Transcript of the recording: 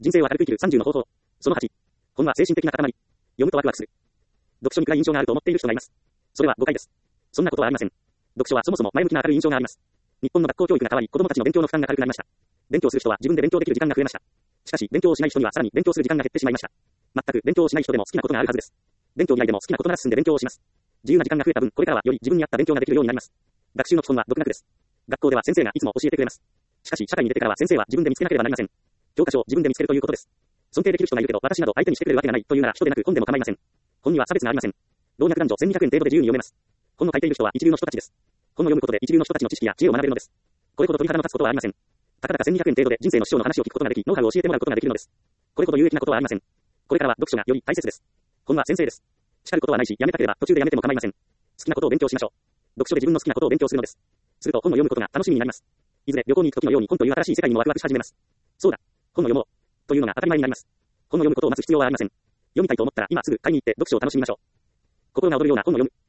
人生を明るく生きる30の方法。その8。本は精神的な塊。読むとワクワクする。読書に暗い印象があると思っている人がいます。それは誤解です。そんなことはありません。読書はそもそも前向きな明るい印象があります。日本の学校教育が変わり、子供たちの勉強の負担が軽くなりました。勉強する人は自分で勉強できる時間が増えました。しかし、勉強をしない人にはさらに勉強する時間が減ってしまいました。全く勉強をしない人でも好きなことがあるはずです。勉強嫌いでも好きなことなら進んで勉強をします。自由な時間が増えた分、これからはより自分に合った勉強ができるようになります。学習の基本は独学です。学校では先生がいつも教えてくれます。しかし、社会に出てからは先生は自分で見つけなければなりません。教科書を自分で見つけるということです。尊敬できる人がいるけど、私など相手にしてくれるわけがないというなら人でなく本でも構いません。本には差別がありません。老若男女1200円程度で自由に読めます。本の書いている人は一流の人たちです。本を読むことで一流の人たちの知識や知恵を学べるのです。これほど鳥肌の立つことはありません。たかだか1200円程度で人生の師匠の話を聞くことができ、ノウハウを教えてもらうことができるのです。これほど有益なことはありません。これからは読書がより大切です。本は先生です。叱ることはないし、やめたければ途中でやめても構いません。好きなことを勉強しましょう。読書で自分の好きなことを勉強するのです。すると本を読むことが楽しみになります。いずれ旅行に行く時のように本という新しい世界にもワクワクし始めます。そうだ。本を読もう。というのが当たり前になります。本を読むことを待つ必要はありません。読みたいと思ったら今すぐ買いに行って読書を楽しみましょう。心が躍るような本を読む。